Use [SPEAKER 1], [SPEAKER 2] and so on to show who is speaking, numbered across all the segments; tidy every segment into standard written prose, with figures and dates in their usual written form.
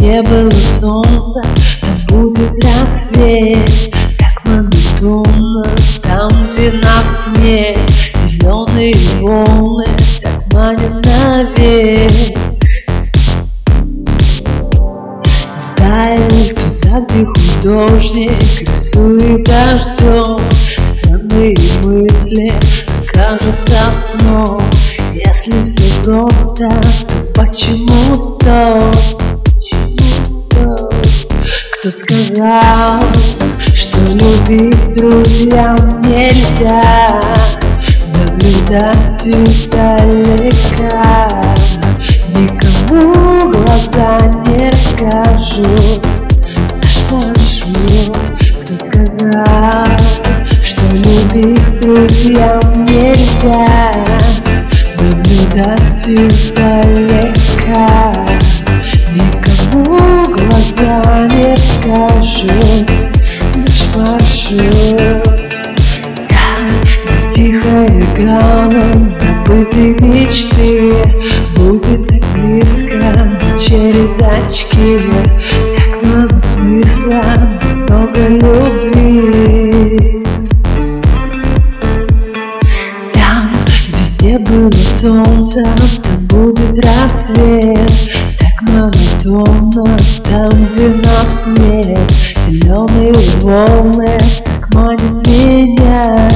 [SPEAKER 1] где было солнце, там будет рассвет. Так монотонно, там, где нас нет. Зеленые волны так манят наверх. Вдаль, туда, где художник рисует дождем. Странные мысли кажутся сном. Если все просто, то почему стоп? Кто сказал, что любить друзьям нельзя? Наблюдать издалека, никому глаза не расскажу наш маршрут. Кто сказал, что любить друзьям нельзя? Наблюдать издалека, никому глаза не расскажу наш маршрут. Там, где тихая гавань забытой мечты, будет так близко, но через очки. Так мало смысла, много любви. Там, где было солнце, там будет рассвет. Так монотонно, там, где нас нет. Зеленые волны так манят меня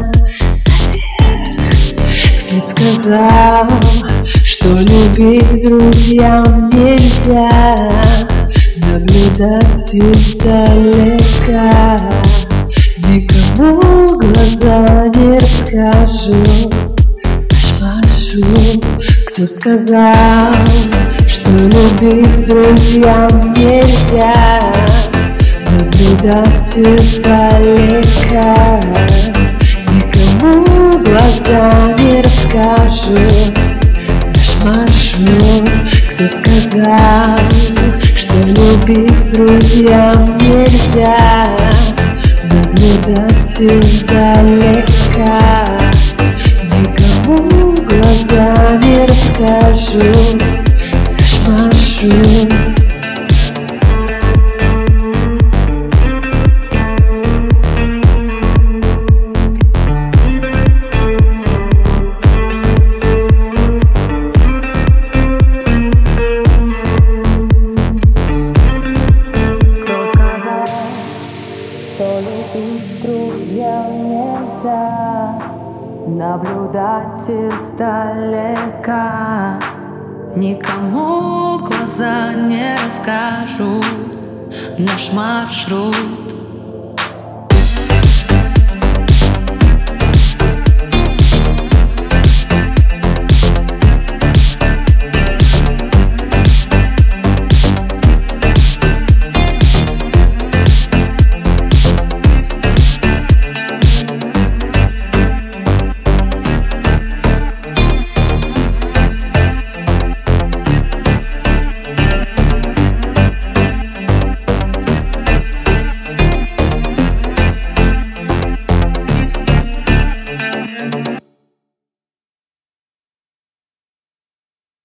[SPEAKER 1] наверх. Кто сказал, что любить друзьям нельзя? Наблюдать издалека, никому глаза не расскажу наш маршрут. Кто сказал, что любить друзьям нельзя? Наблюдать издалека, никому глаза не расскажу наш маршрут. Кто сказал, что любить друзьям нельзя? Наблюдать издалека, никому глаза не расскажу наш маршрут. Друзьям нельзя наблюдать издалека, никому глаза не расскажут наш маршрут.